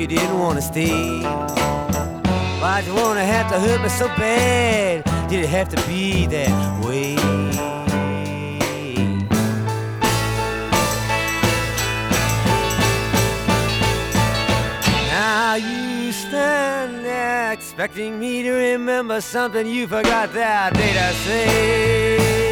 you didn't want to stay. Why'd you wanna have to hurt me so bad? Did it have to be that way? Now you stand there expecting me to remember something you forgot that day to say.